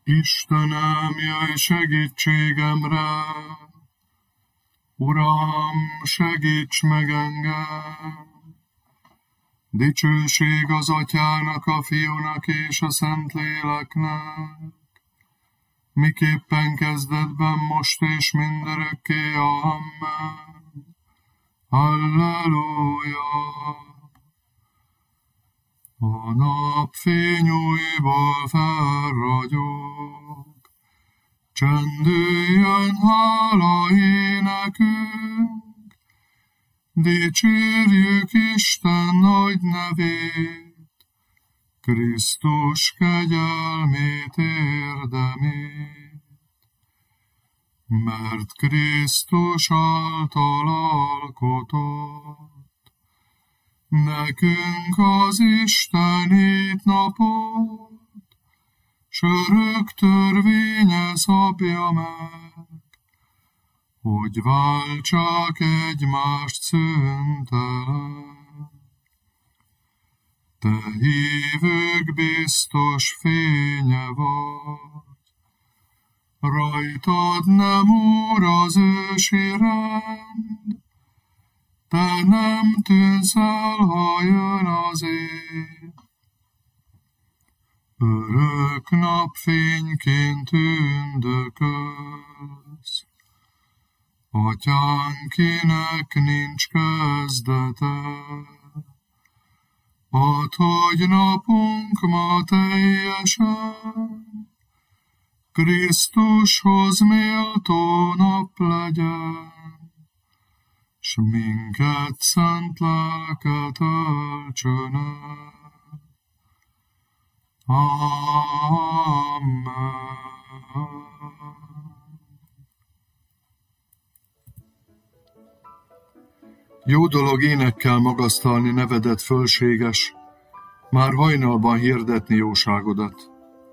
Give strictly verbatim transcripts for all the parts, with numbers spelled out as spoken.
Istenem, jöjj segítségemre! Uram, segíts meg engem! Dicsőség az Atyának, a Fiúnak és a Szentléleknek, miképpen kezdetben, most és mindörökké. Amen. Halleluja! A napfény újból felragyog, csendüljön hála énekünk, dicsérjük Isten nagy nevét, Krisztus kegyelmét, érdemét. Mert Krisztus által alkotott nekünk az istenit napot, s örök törvénye szabja meg, hogy váltsák egymást szüntelen. Te hívők biztos fénye vagy, rajtad nem úr az ősi rend, te nem tűnsz el, ha jön az év. Örök napfényként tündökölsz, Atyánk, kinek nincs kezdete. Add, hogy napunk ma teljesen Krisztushoz méltó nap legyen, s minket szent lelket öltsön el. Amen. Jó dolog énekkel magasztalni nevedet, fölséges, már hajnalban hirdetni jóságodat.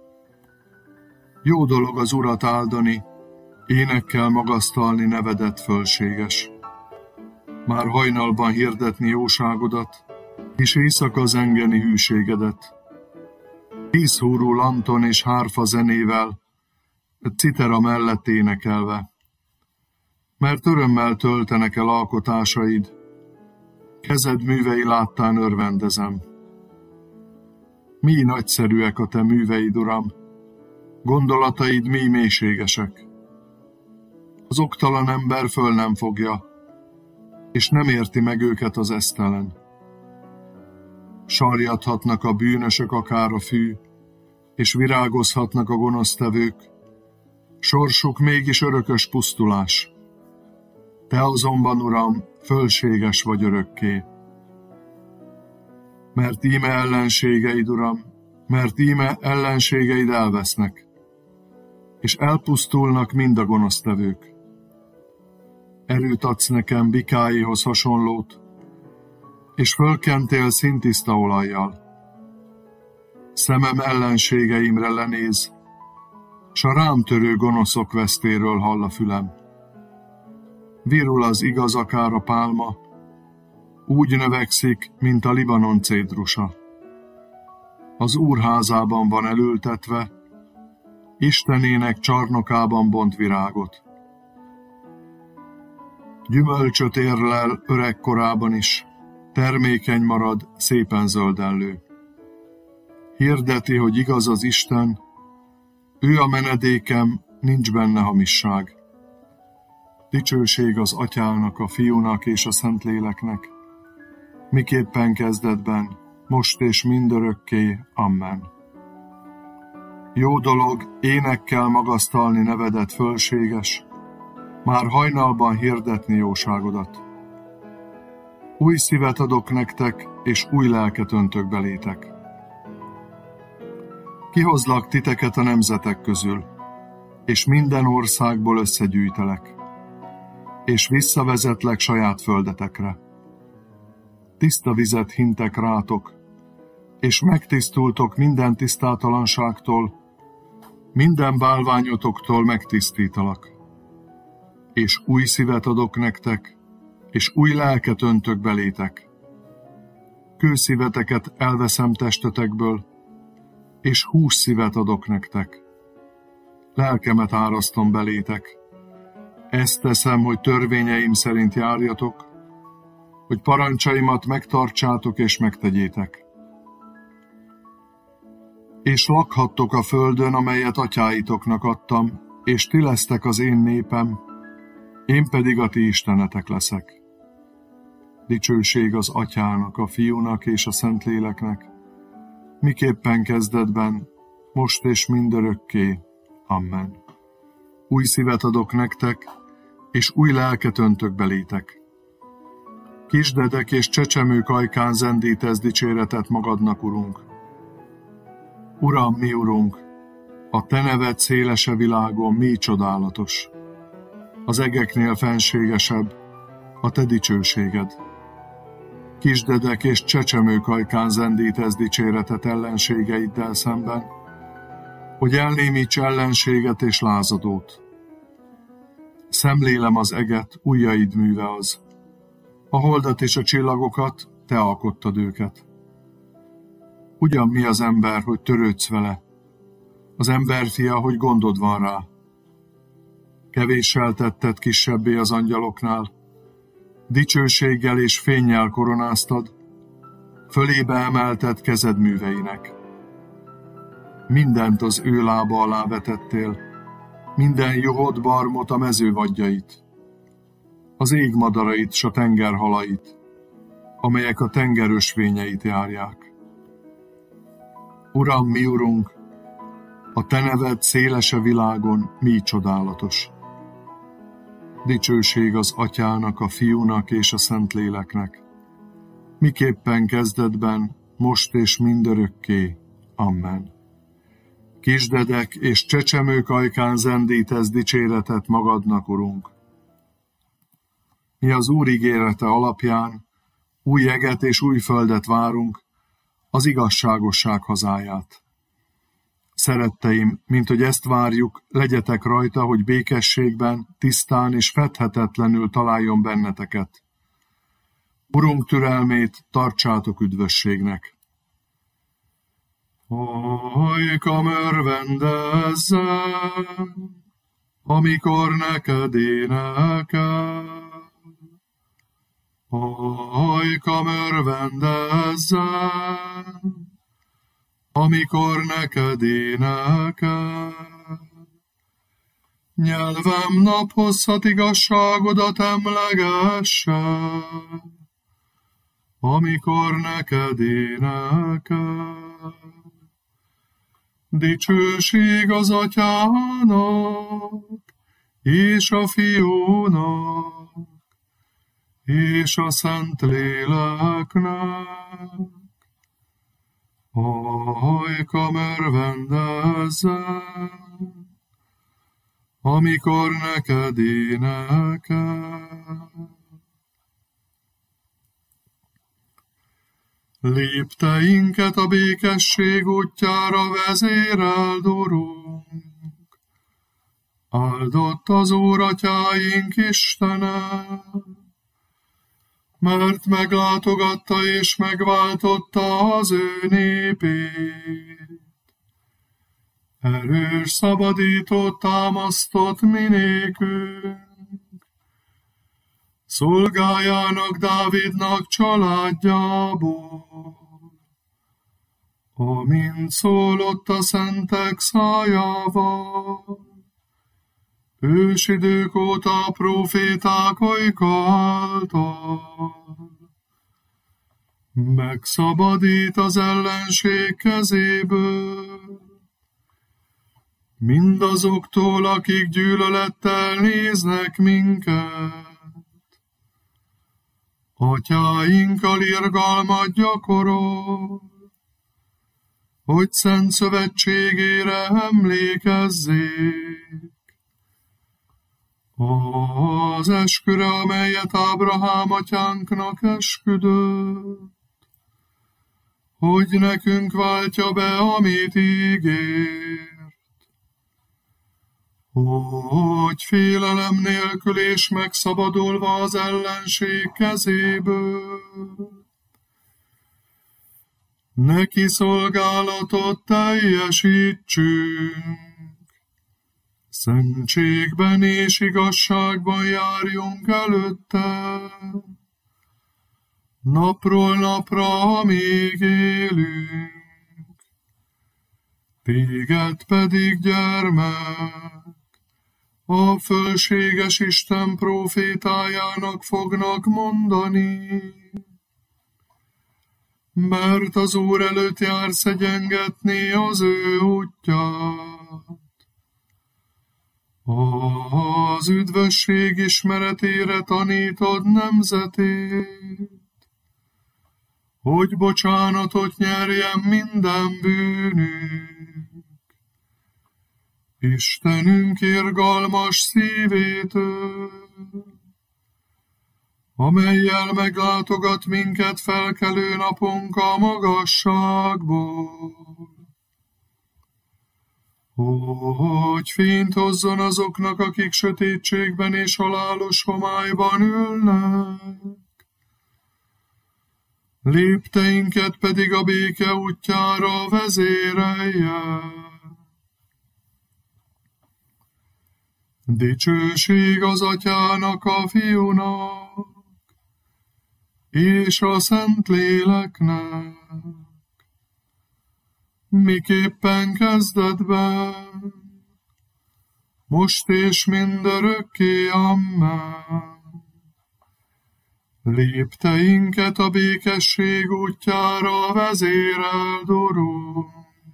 Jó dolog az Urat áldani, énekkel magasztalni nevedet, fölséges, már hajnalban hirdetni jóságodat, és éjszaka zengeni hűségedet. Tízhúrú lanton és hárfa zenével, citera mellett énekelve. Mert örömmel töltenek el alkotásaid, kezed művei láttán örvendezem. Mi nagyszerűek a te műveid, Uram, gondolataid mi mélységesek. Az oktalan ember föl nem fogja, és nem érti meg őket az esztelen. Sarjadhatnak a bűnösök akár a fű, és virágozhatnak a gonosztevők, sorsuk mégis örökös pusztulás. Te azonban, Uram, fölséges vagy örökké. Mert íme ellenségeid, Uram, mert íme ellenségeid elvesznek, és elpusztulnak mind a gonosztevők. Erőt adsz nekem bikáihoz hasonlót, és fölkentél szintiszta olajjal. Szemem ellenségeimre lenéz, s a rám törő gonoszok vesztéről hall a fülem. Virul az igaz akár a pálma, úgy növekszik, mint a Libanon cédrusa. Az Úr házában van elültetve, Istenének csarnokában bont virágot. Gyümölcsöt érlel öregkorában is, termékeny marad, szépen zöldellő. Hirdeti, hogy igaz az Isten, ő a menedékem, nincs benne hamisság. Dicsőség az Atyának, a Fiúnak és a Szentléleknek, miképpen kezdetben, most és mindörökké. Amen. Jó dolog énekkel magasztalni nevedet, fölséges, már hajnalban hirdetni jóságodat. Új szívet adok nektek, és új lelket öntök belétek. Kihozlak titeket a nemzetek közül, és minden országból összegyűjtelek, és visszavezetlek saját földetekre. Tiszta vizet hintek rátok, és megtisztultok minden tisztátalanságtól, minden bálványotoktól megtisztítalak. És új szívet adok nektek, és új lelket öntök belétek. Kőszíveteket elveszem testetekből, és hússzívet adok nektek. lelkemet árasztom belétek. Ezt teszem, hogy törvényeim szerint járjatok, hogy parancsaimat megtartsátok és megtegyétek. És lakhattok a földön, amelyet atyáitoknak adtam, és ti lesztek az én népem, én pedig a ti istenetek leszek. Dicsőség az Atyának, a Fiúnak és a Szentléleknek, miképpen kezdetben, most és mindörökké. Amen. Új szívet adok nektek, és új lelket öntök belétek. Kisdedek és csecsemők ajkán zendítesz dicséretet magadnak, Urunk. Uram, mi Urunk, a te neved szélese világon mi csodálatos. Az egeknél fenségesebb a te dicsőséged. Kisdedek és csecsemők ajkán zendítesz dicséretet ellenségeiddel szemben, hogy elnémíts ellenséget és lázadót. Szemlélem az eget, ujjaid műve az. A holdat és a csillagokat, te alkottad őket. Ugyan mi az ember, hogy törődsz vele? Az emberfia, hogy gondod van rá. Kevéssel tetted kisebbé az angyaloknál, dicsőséggel és fénnyel koronáztad, fölébe emelted kezed műveinek. Mindent az ő lába alá vetettél, minden juhot barmot a mező vadjait, az ég madarait s a tenger halait, amelyek a tenger ösvényeit járják. Uram, mi Urunk, a te neved szélese világon mi csodálatos. Dicsőség az Atyának, a Fiúnak és a Szentléleknek, miképpen kezdetben, most és mindörökké. Amen. Kisdedek és csecsemők ajkán zendítesz dicséretet magadnak, Urunk. Mi az Úr ígérete alapján új eget és új földet várunk, az igazságosság hazáját. Szeretteim, mint hogy ezt várjuk, legyetek rajta, hogy békességben, tisztán és fedhetetlenül találjon benneteket. Urunk türelmét tartsátok üdvösségnek. Ajkam örvendezzen, amikor neked énekel. Ajkam örvendezzen, amikor neked énekel. Nyelvem naphosszat igazságodat emlegesse, amikor neked énekel. Dicsőség az Atyának, és a Fiúnak, és a Szentléleknek. Ajkam örvendezzen, amikor neked énekel. Lépteinket a békesség útjára vezéreld, Urunk. Áldott az Úr atyáink Istene, mert meglátogatta és megváltotta az ő népét. Erős szabadítót támasztott minékünk, szolgájának Dávidnak családjából, amint szólott a szentek szájával. Ősidők óta a próféták ajka által. Megszabadít az ellenség kezéből, mindazoktól, akik gyűlölettel néznek minket. Atyáinkkal irgalmat gyakorol, hogy szent szövetségére emlékezzék. Az esküre, amelyet Ábrahám atyánknak esküdött, hogy nekünk váltja be, amit ígért, hogy félelem nélkül és megszabadulva az ellenség kezéből, neki szolgálatot teljesítsünk. Szentségben és igazságban járjunk előtte, napról napra, amíg élünk. Téged pedig, gyermek, a fölséges Isten prófétájának fognak mondani, mert az Úr előtt jársz egyengetni az ő útját. Az üdvösség ismeretére tanítod nemzetét, hogy bocsánatot nyerjen minden bűnünk. Istenünk irgalmas szívétől, amellyel meglátogat minket felkelő napunk a magasságból, hogy fényt hozzon azoknak, akik sötétségben és halálos homályban ülnek, lépteinket pedig a béke útjára vezérelje. Dicsőség az Atyának, a Fiúnak és a Szentléleknek, miképpen kezdetben, most és mindörökké, amen. Lépteinket a békesség útjára vezéreld, Urunk.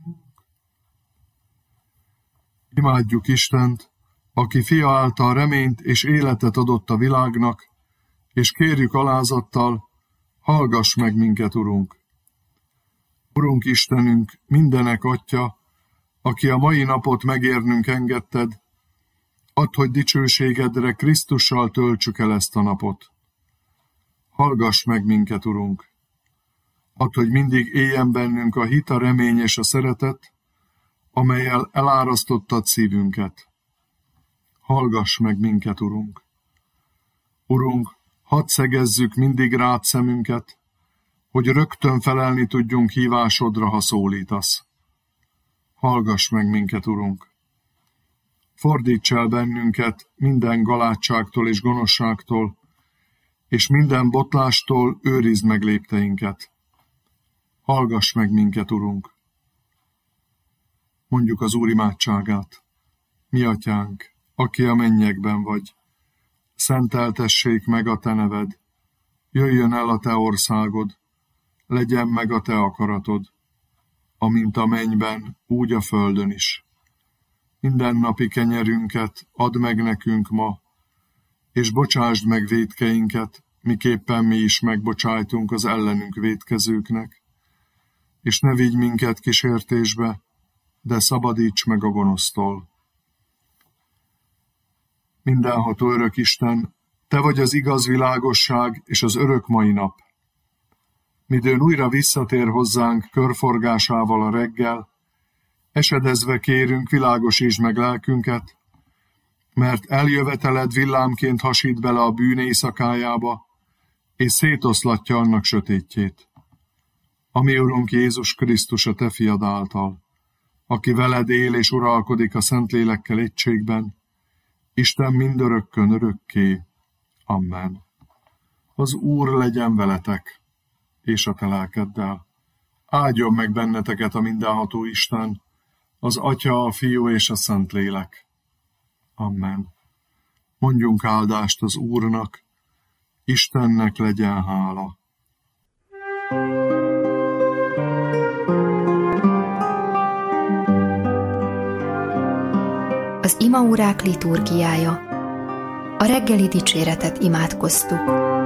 Imádjuk Istent, aki fia által reményt és életet adott a világnak, és kérjük alázattal, hallgass meg minket, Urunk. Urunk Istenünk, mindenek Atya, aki a mai napot megérnünk engedted, add, hogy dicsőségedre Krisztussal töltsük el ezt a napot. Hallgass meg minket, Urunk. Add, hogy mindig éljen bennünk a hit, a remény és a szeretet, amellyel elárasztottad szívünket. Hallgass meg minket, Urunk. Urunk, hadd szegezzük mindig rád szemünket, hogy rögtön felelni tudjunk hívásodra, ha szólítasz. Hallgass meg minket, Urunk. Fordíts el bennünket minden galátságtól és gonoszságtól, és minden botlástól őrizd meg lépteinket. Hallgass meg minket, Urunk. Mondjuk az Úr imádságát. Mi Atyánk, aki a mennyekben vagy, szenteltessék meg a te neved, jöjjön el a te országod, legyen meg a te akaratod, amint a mennyben, úgy a földön is. Minden napi kenyerünket add meg nekünk ma, és bocsásd meg vétkeinket, miképpen mi is megbocsájtunk az ellenünk vétkezőknek, és ne vigy minket kísértésbe, de szabadíts meg a gonosztól. Mindenható örök Isten, te vagy az igaz világosság és az örök mai nap. Midőn újra visszatér hozzánk körforgásával a reggel, esedezve kérünk, világosítsd meg lelkünket, mert eljöveteled villámként hasít bele a bűn éjszakájába, és szétoszlatja annak sötétjét. A mi Urunk Jézus Krisztus a te fiad által, aki veled él és uralkodik a Szentlélekkel egységben, Isten mindörökkön örökké. Amen. Az Úr legyen veletek, és a te lelkeddel. Áldjon meg benneteket a mindenható Isten, az Atya, a Fiú és a Szentlélek. Amen. Mondjunk áldást az Úrnak, Istennek legyen hála. Az imaórák liturgiája. A reggeli dicséretet imádkoztuk.